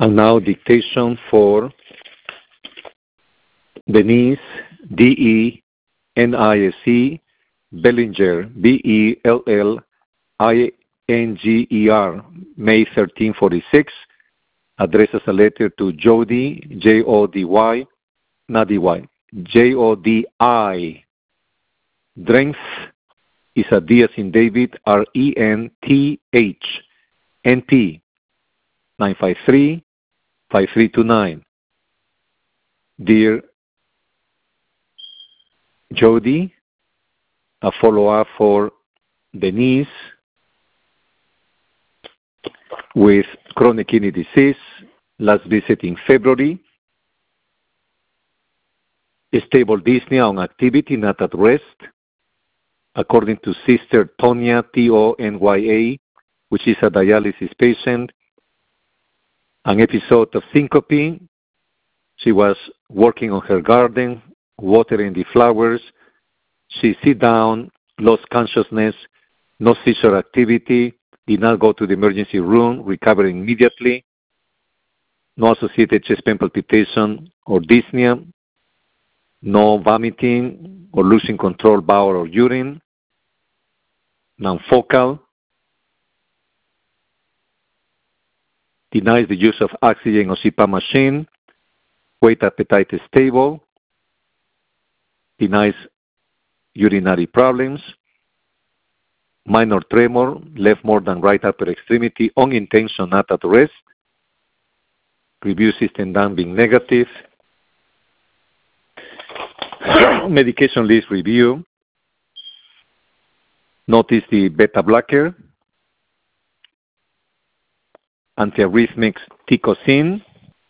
And now dictation for Denise, D-E-N-I-S-E, Bellinger, B-E-L-L-I-N-G-E-R, May 1346, addresses a letter to Jody, J-O-D-Y, not D-Y, J-O-D-I. Drenth is a D as in David, R-E-N-T-H, N-P, 953-5329. Dear Jody, a follow-up for Denise with chronic kidney disease, last visit in February. Stable dyspnea on activity, not at rest, according to Sister Tonya, T-O-N-Y-A, which is a dialysis patient. An episode of syncope. She was working on her garden, watering the flowers. She sit down, lost consciousness, no seizure activity, did not go to the emergency room, recovering immediately. No associated chest pain palpitation or dyspnea. No vomiting or losing control bowel or urine. Non-focal. Denies the use of oxygen or CPAP machine. Weight appetite is stable. Denies urinary problems. Minor tremor, left more than right upper extremity, on intention, not at rest. Review system done being negative. Medication list review. Notice the beta blocker. Antiarrhythmics Ticocin.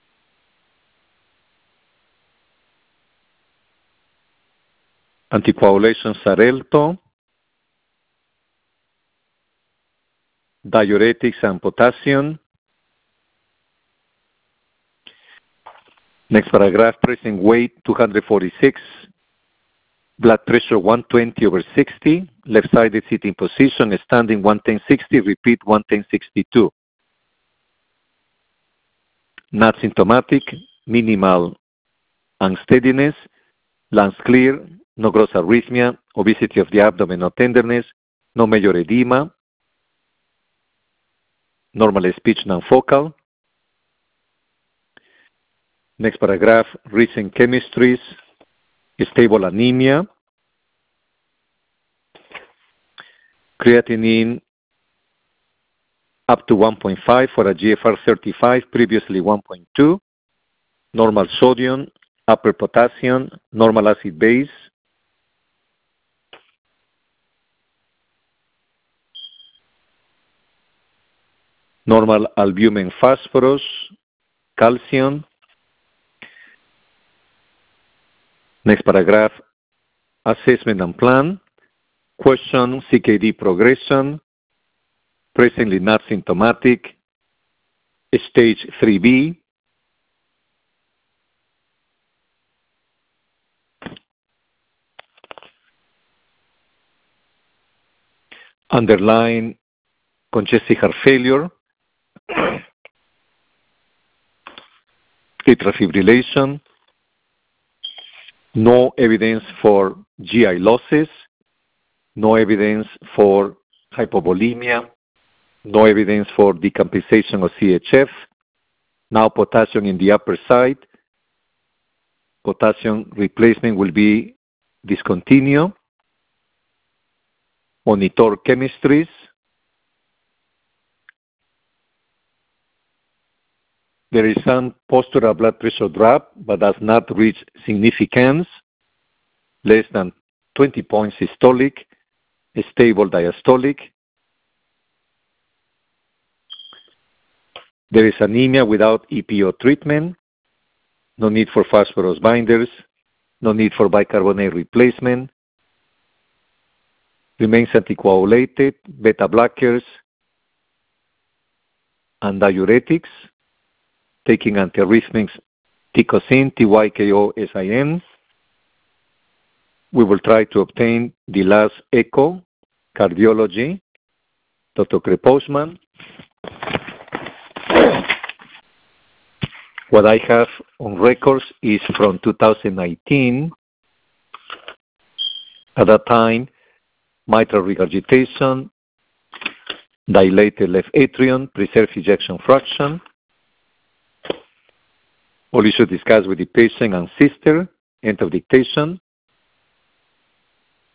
Anticoagulation Xarelto. Diuretics and potassium. Next paragraph, present weight 246, blood pressure 120/60, left-sided sitting position, standing 110/60, repeat 110/62. Not symptomatic, minimal unsteadiness, lungs clear, no gross arrhythmia, obesity of the abdomen, no tenderness, no major edema, normal speech, non-focal. Next paragraph, recent chemistries, stable anemia, creatinine up to 1.5 for a GFR 35, previously 1.2, normal sodium, upper potassium, normal acid base, normal albumin phosphorus, calcium. Next paragraph, assessment and plan. Question, CKD progression, presently not symptomatic, stage 3B. Underlying congestive heart failure, atrial fibrillation, no evidence for GI losses, no evidence for hypovolemia, no evidence for decompensation of CHF, now potassium in the upper side. Potassium replacement will be discontinued. Monitor chemistries. There is some postural blood pressure drop, but does not reach significance, less than 20 points systolic, stable diastolic. There is anemia without EPO treatment, no need for phosphorus binders, no need for bicarbonate replacement, remains anticoagulated, beta blockers, and diuretics, taking antiarrhythmics Ticocin, TYKO-SIN. We will try to obtain the last echo, cardiology, Dr. Kreposman. What I have on records is from 2019. At that time, mitral regurgitation, dilated left atrium, preserved ejection fraction. All issues discussed with the patient and sister. End of dictation.